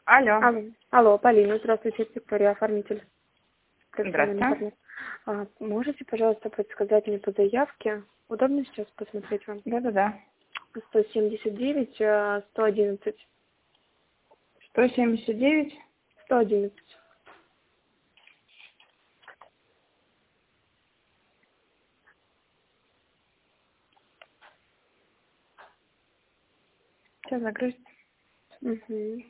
Алло. Алло, Полина, здравствуйте, это Виктория, оформитель. Профессиональный Здравствуйте. партнер. Можете, пожалуйста, подсказать мне по заявке? Удобно сейчас посмотреть вам? Да-да-да. 179, 111. 179. 111. Сейчас загрузит. Угу.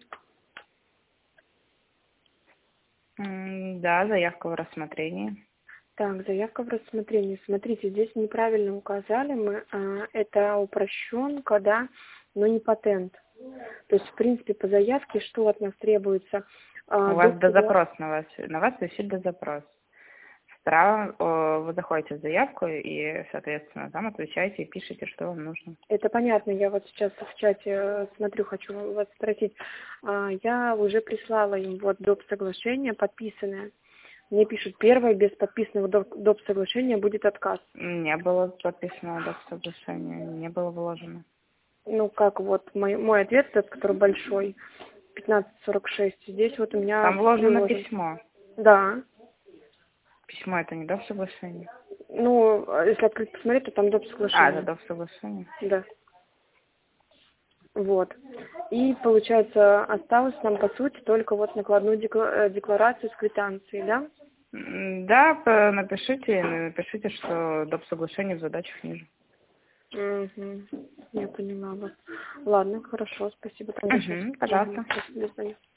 Да, заявка в рассмотрении. Так, заявка в рассмотрении. Смотрите, здесь неправильно указали мы. Это упрощенка, да, но не патент. То есть, в принципе, по заявке что от нас требуется? У вас дозапрос на вас висит дозапрос. Справа вы заходите в заявку и, соответственно, там отвечаете и пишете, что вам нужно. Это понятно, я вот сейчас в чате смотрю, хочу вас спросить. Я уже прислала им вот доп. Соглашение подписанное. Мне пишут, первое без подписанного доп. Соглашения будет отказ. Не было подписано до соглашения, не было вложено. Ну, как вот мой ответ, этот, который большой, 1546. Здесь вот у меня Там вложено приложен. письмо. Да. Письмо это не доп. Соглашение. Ну, если открыть посмотреть, то там доп. Это Соглашение. доп. Соглашение. Да. Вот. И, получается, осталось нам, по сути, только вот накладную декларацию с квитанцией, да? Да, напишите, что доп. Соглашение в задачах ниже. Угу. Я поняла вас. Ладно, хорошо, спасибо. Тогда сейчас. Пожалуйста. До свидания.